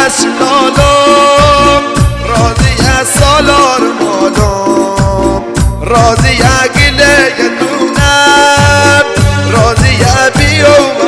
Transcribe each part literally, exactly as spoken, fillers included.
قص لالم راضی از سالار مالم راضی گله یدونم راضی بیوم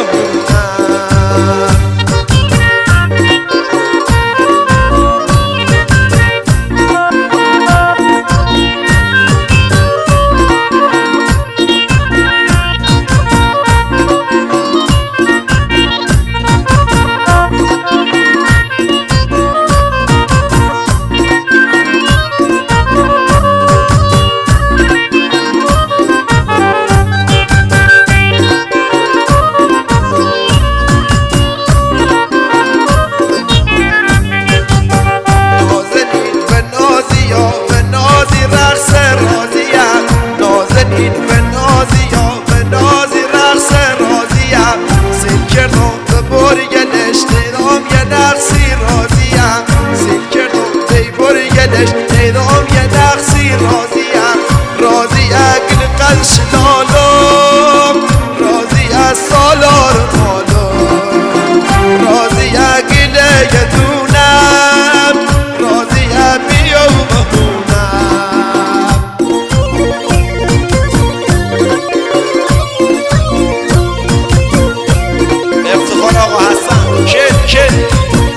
نیدام یه نقصی راضیم راضی اگل قلش لالم راضی از سالار مالم راضی اگل یدونم راضی بیو بهونم افتخار آقا حسن کل کل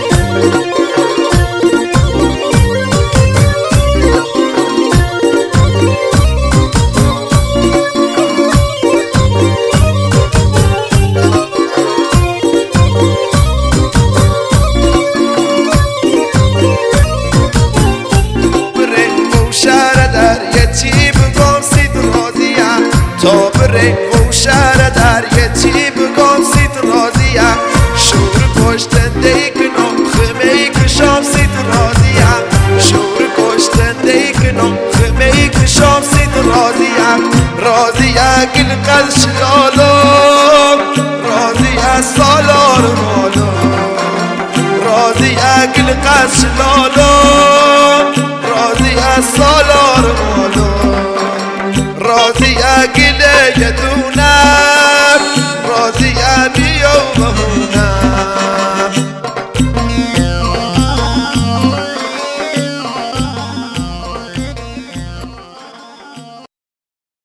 تا برنگ و شهر در یه چی بگم سیت راضیم شور کشتنده کنم خمه کشم سیت راضیم شور کشتنده کنم خمه کشم سیت راضیم راضی اگل قلش لالم راضی از سالار مالم راضی اگل قلش